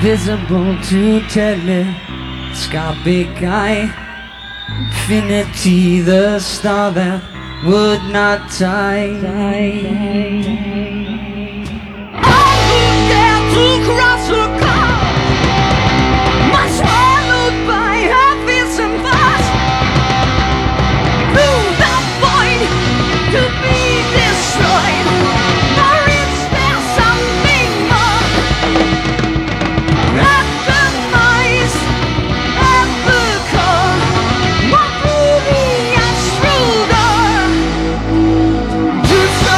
visible to telescopic eye. Infinity, the star that would not die. All who dare to cross the call must swallowed by habits and thoughts. Through the void to be destroyed. Or is there something more? At the noise, at the core, walk through the astral door to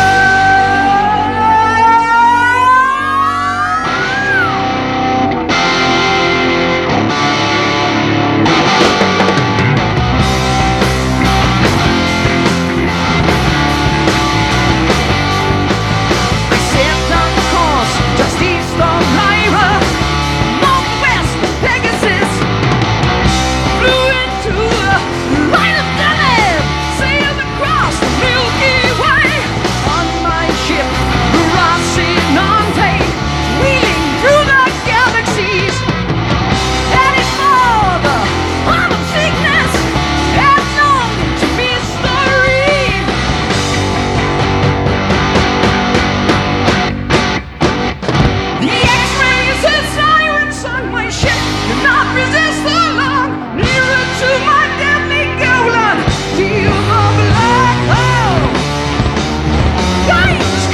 I set on course just east of Lyra, northwest Pegasus. Flew into the light of Deneb, sailed across the Milky Way. On my ship, Rocinante, wheeling through the galaxies. Headed for the heart of sickness, headlong to mystery. The X-rays and sirens on my ship could not resist the long. Nearer to my deadly goal, feel the black hole. Guidance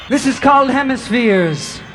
This is called Hemispheres.